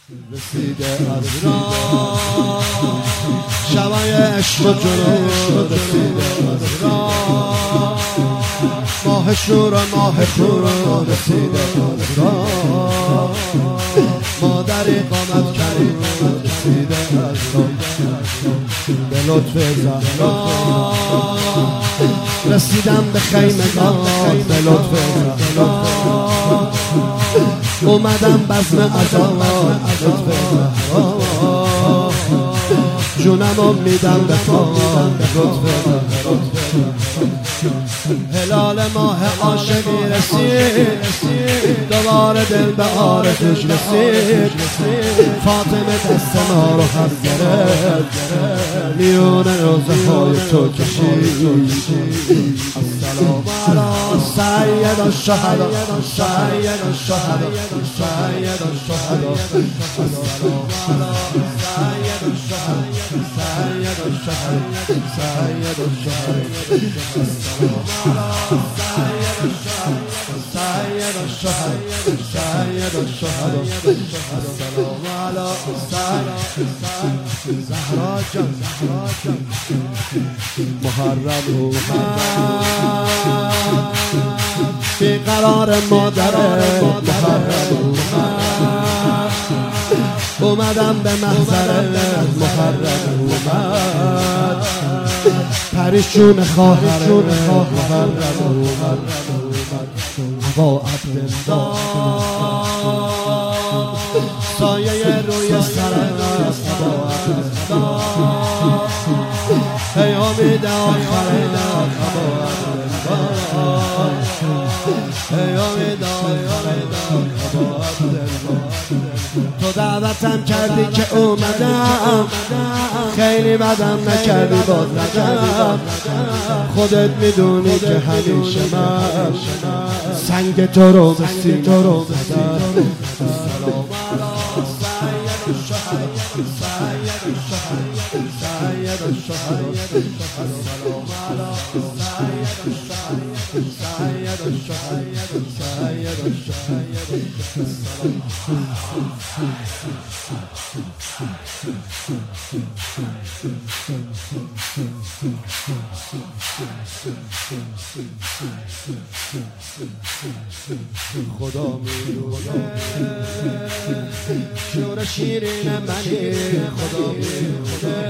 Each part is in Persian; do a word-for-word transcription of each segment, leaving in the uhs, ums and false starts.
رسیده از راه شبای عشق و جنون رسیده از راه ماه شور و ماه خور رسیده از راه مادری قامت کریم رسیده از راه به لطف زهرا رسیدم به خیمگاه به لطف زهرا اومدم بزم عزا لطف زهرا جونمو میدم به پا لطف زهرا هلال ماه عاشقی رسید دوباره دل به آرزوش رسید فاطمه دست ما رو هم گرفت میون روزه های تو کشید السلام علی سید الشهدا سید الشهدا سید الشهدا السلام علی سید الشهدا سید الشهدا سید الشهدا سید الشهدا سید الشهدا السلام علی سید زهرا جان زهرا جان محرم اومد بی قرار مادر محرم اومد اومدم به محضر محرم اومد پریشون خواهر محرم اومد با عبدالله سایه روی سرم با عبدالله ای امید آخرین با عبدالله ای امید آخرین با عبدالله تو دعوتم کردی که اومدم خیلی بدم نکردی باز ندم خودت میدونی که همیشه من سنگ تو رو به سینه رو زدم السلام علی سید الشهدا سید الشهدا سید الشهدا السلام علی سید الشهدا سید الشهدا سید خدا میدونه شور شیرین منی خدا میدونه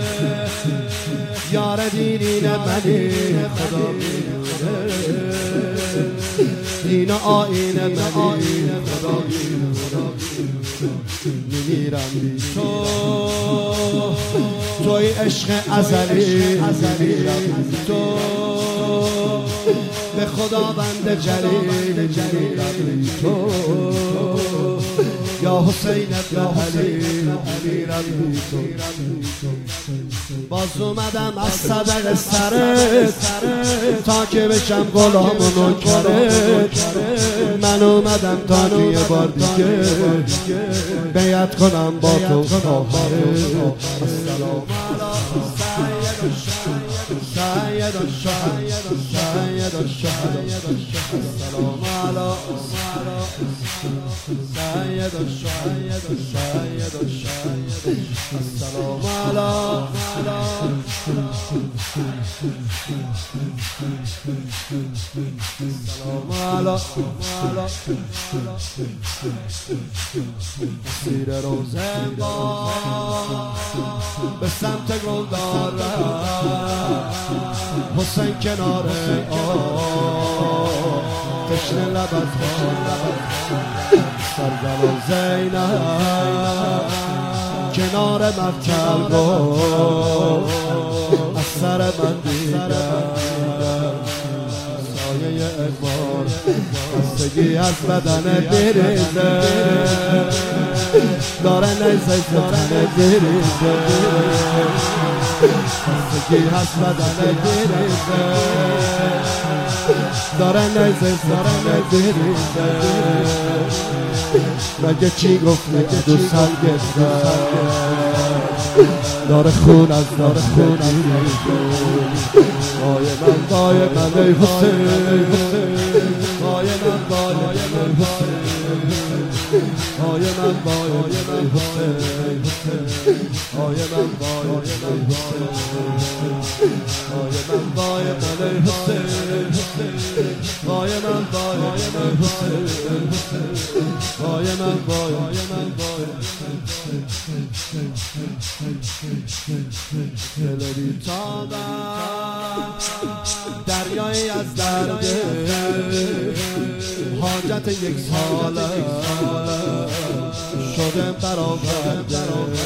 یار دیرین منی خدا میدونه دین و آیین منی خدا میدونه میمیرم بی تو توی عشق ازلی میمیرم بی تو به خدا بنده جلیل جلیل بی تو یا حسین ابن علی میمیرم بی تو باز اومدم از صدق سرت تا که بشم غلام و نوکرت من اومدم تا توی بار دیگه بیعت کنم با تو خواهرت السلام علی سید الشهدا سید الشهدا السلام علی سید الشهدا سید الشهدا السلام علی السلام علی مسیر روزنگاه به سمت گلدار حسین کنار آه تشنه لبت سرزن و زینب کنار مفکر گفت از سر من دیدم سایه اقبال خستگی از بدن بریزه داره نیزه ستن بریزه خستگی از بدن بریزه داره نیزه ستن بریزه مگه چی گفت مگه دو سال گفته داره خون از داره خون از وای من وای من ای حسین وای من وای من حسین های من وای من حسین های من وای من حسین های من وای من حسین های من وای من حسین های من وای من وای دل بی‌تابم دریایی از درد حاجت یک ساله شدم برآورده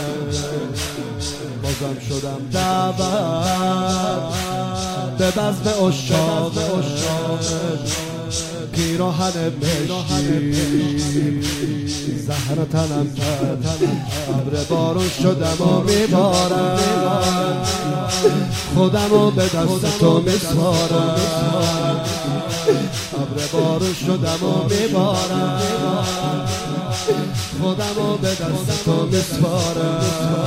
بازم شدم دعوت به بزم عشاق پیراهن مشکی زهر تنم کرد ابر بارون شدم و میبارم خودم رو به دست تو میسپارم ابر بارون شدم و میبارم خودم رو به دست تو میسپارم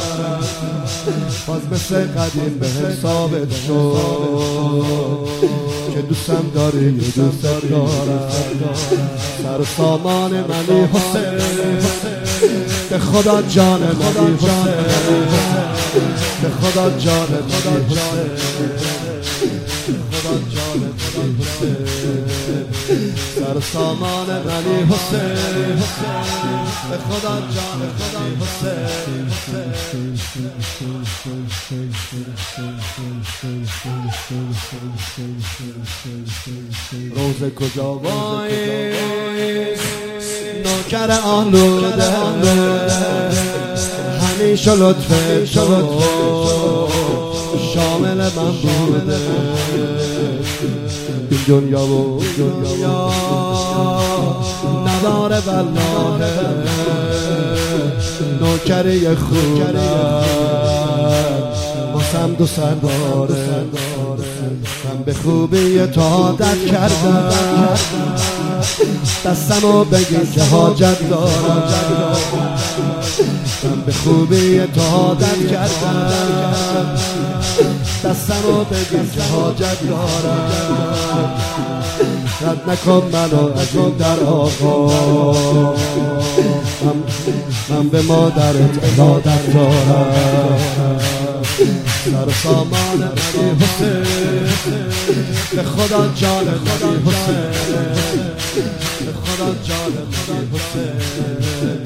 باز مثل قدیم به هم ثابت شد که دوستم داری دوست دارم سر سامان منی حسین به خدا جان منی حسین به خدا جان منی حسین خدا جان منی حسین سر سامان منی حسین به خدا جان منی حسین روز کجا وای نوکر آلوده همیشه لطف تو شامل من بوده این دنیا و دنیا نداره والله نوکری خوبه واسم دو سر داره من به خوبی تو عادت کردم دستمو بگیر که حاجت دارم من به خوبی تو عادت کردم دستمو بگیر که حاجت دارم رد نکن منو از این در آقا من, من به مادرت عبادت دارم سر سامان منی حسین به خدا جان منی حسین به خدا جان منی حسین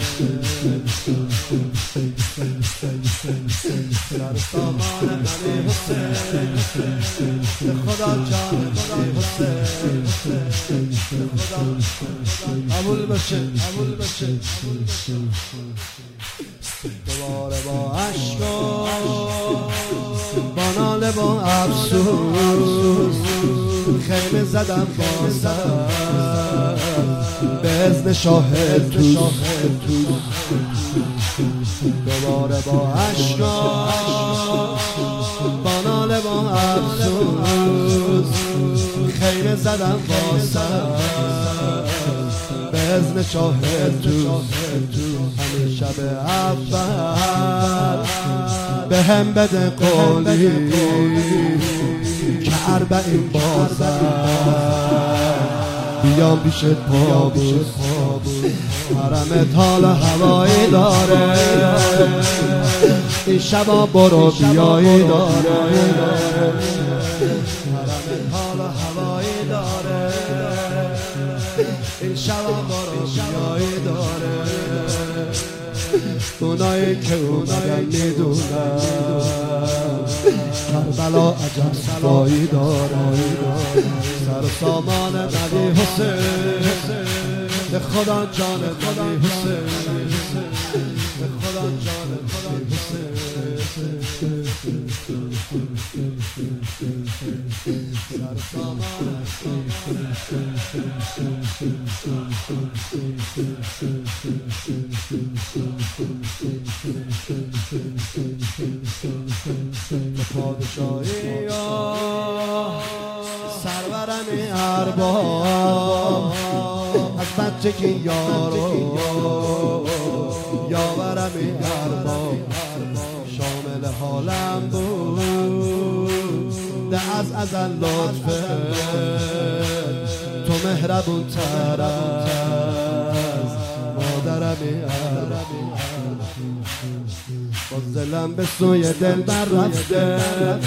سر سامان منی حسین به خدا جان منی حسین به خدا قبول بشه قبول بشه دوباره با عشق با ناله با افسوس خیمه زدم بازم به اذن شاهد توس دوباره با عشق با ناله با افسوس خیمه زدم بازم به اذن شاهد توس همین شب اول به هم بده قولی که اربعین بازم بیام پیشت پابوس حرمت حال هوایی داره این شبا برو بیایی داره حرمت حال هوایی داره این شبا برو بیایی داره اونایی که اومدن میدونن کربلا عجب صفایی داره سر سامان منی حسین به خدا جان منی حسین به خدا جان منی حسین سر سامان پادشاهی سرورم ارباب از بچگی یارو یاورم ارباب شامل حالم بود ده از ازل لطفه تو مهربون تر از مادرم باز دلم به سوی دل بر رفته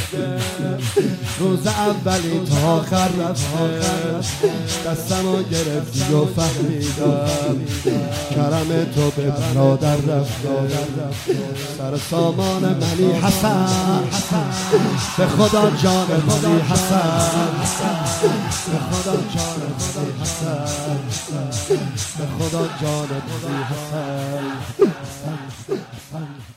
روز اولی تا آخر رفته دستمو گرفتی و فهمیدم کرم تو به برادر رفته سر سامان منی حسن به خدا جان منی حسن به خدا جان منی حسن به خدا جان منی حسن